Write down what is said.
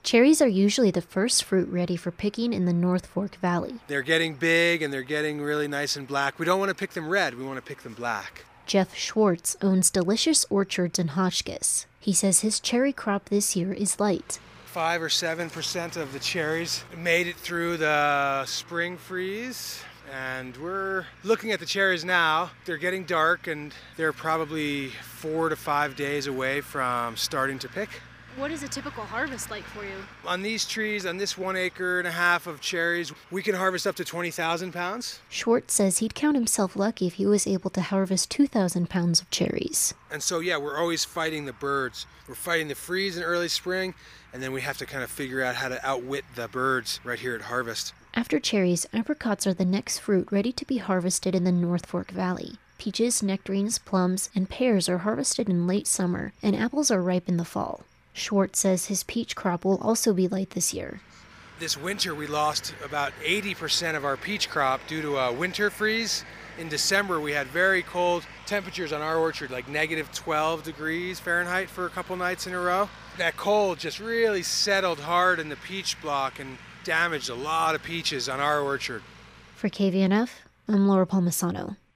Cherries are usually the first fruit ready for picking in the North Fork Valley. They're getting big and they're getting really nice and black. We don't want to pick them red, we want to pick them black. Jeff Schwartz owns Delicious Orchards in Hotchkiss. He says his cherry crop this year is light. 5 or 7% of the cherries made it through the spring freeze. And we're looking at the cherries now. They're getting dark and they're probably 4 to 5 days away from starting to pick. What is a typical harvest like for you? On these trees, on this 1.5 acres of cherries, we can harvest up to 20,000 pounds. Schwartz says he'd count himself lucky if he was able to harvest 2,000 pounds of cherries. And so, yeah, we're always fighting the birds. We're fighting the freeze in early spring, and then we have to kind of figure out how to outwit the birds right here at harvest. After cherries, apricots are the next fruit ready to be harvested in the North Fork Valley. Peaches, nectarines, plums, and pears are harvested in late summer, and apples are ripe in the fall. Schwartz says his peach crop will also be light this year. This winter we lost about 80% of our peach crop due to a winter freeze. In December we had very cold temperatures on our orchard, like negative 12 degrees Fahrenheit for a couple nights in a row. That cold just really settled hard in the peach block and damaged a lot of peaches on our orchard. For KVNF, I'm Laura Palmisano.